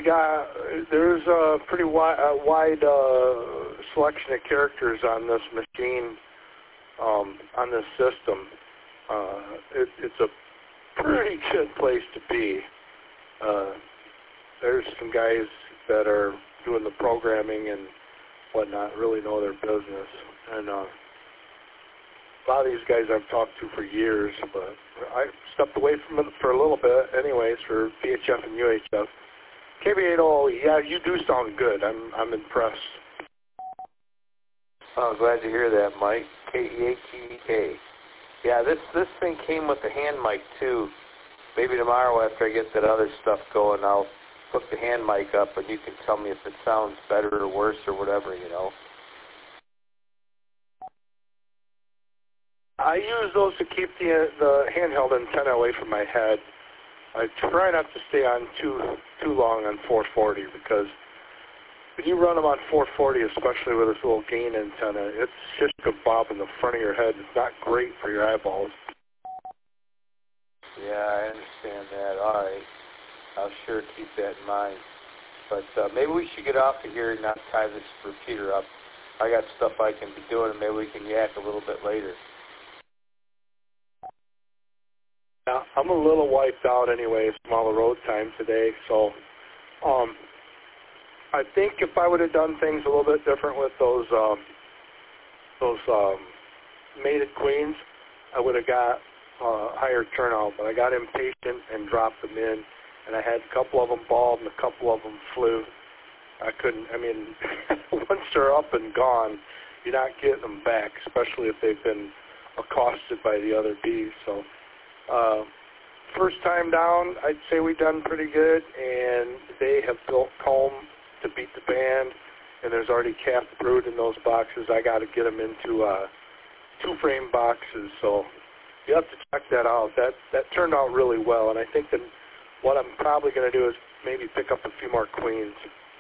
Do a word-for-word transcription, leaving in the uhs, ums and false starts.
I've got, there's a pretty wide, uh, wide uh, selection of characters on this machine, um, on this system. Uh, it, it's a pretty good place to be. Uh, there's some guys that are doing the programming and whatnot, really know their business. And uh, a lot of these guys I've talked to for years, but I stepped away from it for a little bit anyways for V H F and U H F. K B eight oh, yeah, you do sound good. I'm I'm impressed. Oh, glad to hear that, Mike. K E A T E K. Yeah, this, this thing came with the hand mic, too. Maybe tomorrow after I get that other stuff going, I'll hook the hand mic up and you can tell me if it sounds better or worse or whatever, you know. I use those to keep the the handheld antenna away from my head. I try not to stay on too too long on four forty because when you run them on four forty, especially with this little gain antenna, it's just a bob in the front of your head. It's not great for your eyeballs. Yeah, I understand that. All right. I'll sure keep that in mind. But uh, maybe we should get off of here and not tie this repeater up. I got stuff I can be doing, and maybe we can yak a little bit later. Yeah, I'm a little wiped out anyways from all the road time today, so um, I think if I would have done things a little bit different with those um, those um, mated queens, I would have got uh, higher turnout, but I got impatient and dropped them in, and I had a couple of them bald and a couple of them flew. I couldn't, I mean, once they're up and gone, you're not getting them back, especially if they've been accosted by the other bees, so... Uh, first time down, I'd say we've done pretty good, and they have built comb to beat the band, and there's already calf brood in those boxes. I got to get them into uh, two-frame boxes, so you have to check that out. That that turned out really well, and I think that what I'm probably going to do is maybe pick up a few more queens.